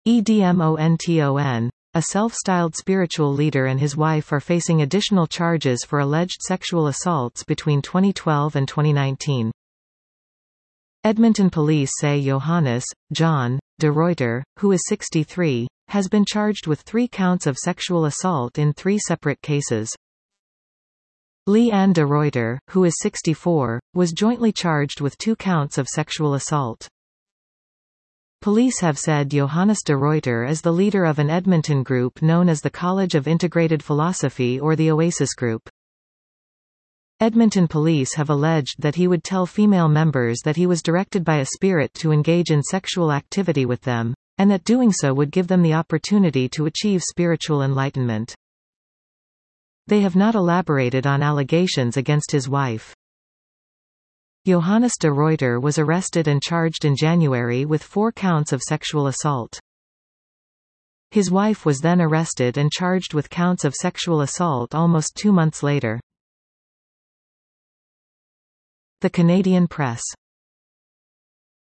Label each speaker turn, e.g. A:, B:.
A: Edmonton. A self-styled spiritual leader and his wife are facing additional charges for alleged sexual assaults between 2012 and 2019. Edmonton police say Johannes, John, de Ruyter, who is 63, has been charged with 3 counts of sexual assault in 3 separate cases. Leanne de Ruyter, who is 64, was jointly charged with 2 counts of sexual assault. Police have said Johannes de Ruyter is the leader of an Edmonton group known as the College of Integrated Philosophy or the Oasis Group. Edmonton police have alleged that he would tell female members that he was directed by a spirit to engage in sexual activity with them, and that doing so would give them the opportunity to achieve spiritual enlightenment. They have not elaborated on allegations against his wife. Johannes de Ruyter was arrested and charged in January with 4 counts of sexual assault. His wife was then arrested and charged with counts of sexual assault almost 2 months later. The Canadian Press.